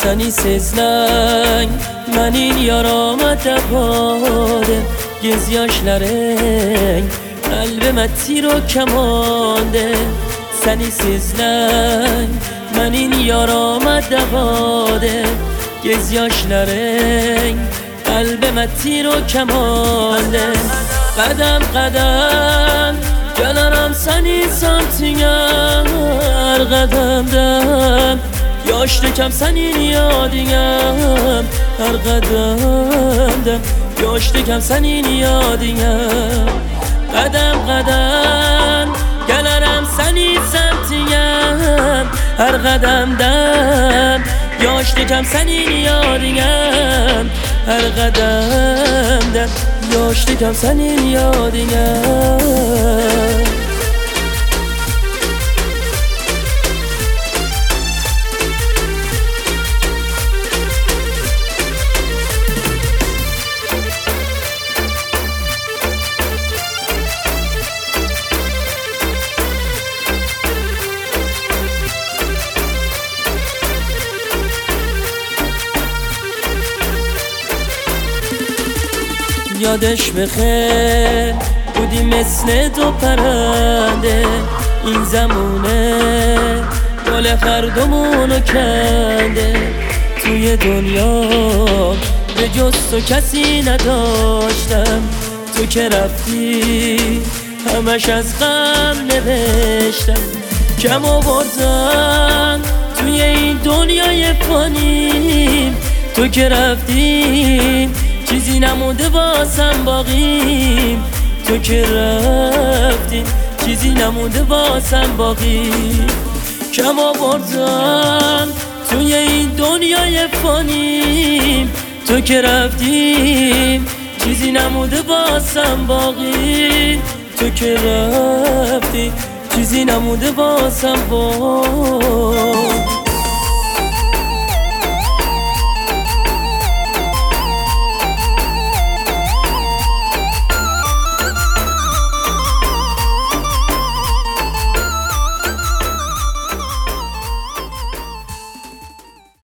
Sensizlik menin yarama tepade Göz yaşların kalbime tiro kemandı Sensizlik menin yarama tepade Göz yaşların kalbime tiro kemandı Qadam qadam gelirim seni samtine her qadamda Yosh to'kam senin yodingga har qadamda Yosh to'kam senin yodingga Qadam qadam gelirim seni samtine har qadamda Yosh to'kam senin yodingga har qadamda Yosh to'kam senin yodingga یادش بخیر بودی مثل دو پرنده این زمونه گل هر دومونو کنده توی دنیا به جز تو کسی نداشتم تو که رفتی همش از غم نوشتم کم آوردم توی این دنیای فانی تو که رفتی چیزی نمونده واسم باقی تو که رفتی چیزی نمونده واسم باقی کم آوردم توی این دنیای فانی تو که رفتی چیزی نمونده واسم باقی تو که رفتی چیزی نمونده واسم باقی